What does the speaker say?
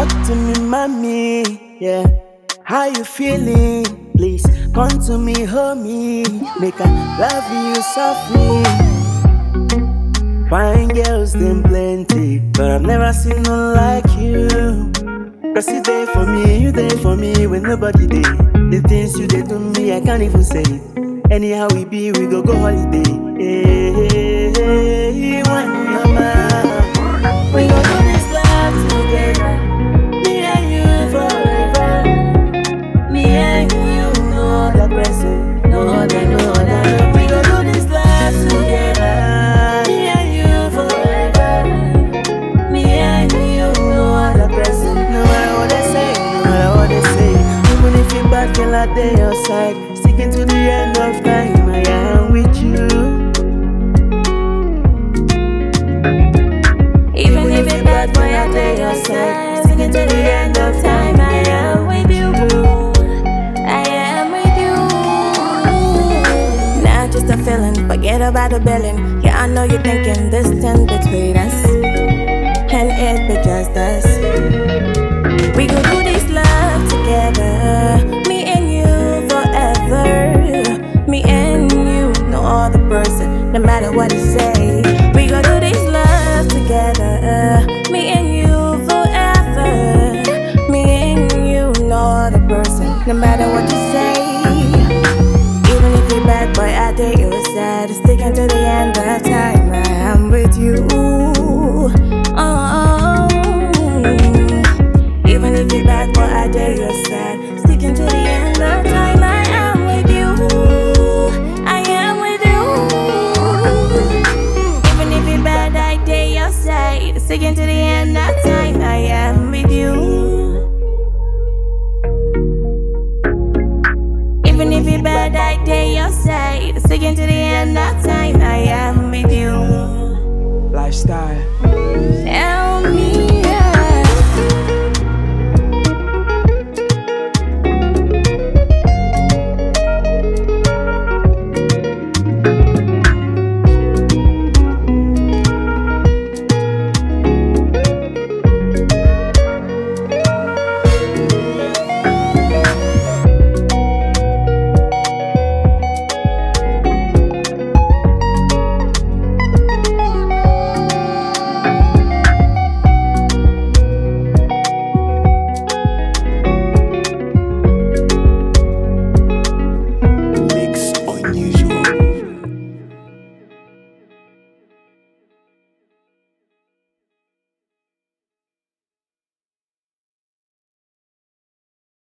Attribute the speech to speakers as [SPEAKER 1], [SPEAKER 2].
[SPEAKER 1] Talk to me, mommy, yeah. How you feeling? Please come to me, hold me. Make I love you softly. Fine girls, them plenty, but I've never seen none like you. Cause you there for me, you there for me when nobody there. The things you did to me, I can't even say it. Anyhow we be, we go holiday. Hey, when you're mine, we gon' do this life together. Me and you forever. Me and you, no other person, no other, no other. We gon' do this life together. Me and you forever. Me and you, no other person. No matter what they say, no matter what they say. Even if you bad, girl, I dey your side. Sticking to the end of time, I am with you.
[SPEAKER 2] Even if it's bad, boy, I dey your side. Sticking to the end of time, I am with you. I am with you. Not just a feeling, forget about the billing. Yeah, I know you're thinking this thing between us, and it be just us. We gon' do this love together, me and you forever. Me and you, no other person, no matter what you say. We gon' do this love together, me and you forever. Me and you, no other person, no matter what you say. Even if you're bad, boy, I dare you sad. Sticking to the end of time, I am with you. Oh. Even if you're bad, boy, I dare you sad. Sticking to the end of time, I am with you. I am with you. Even if you're bad, I dare you side. Sticking to the end of time, I am with you. Even if you're bad, I dare you side. Sticking to the end of time, I am with you.
[SPEAKER 3] Lifestyle.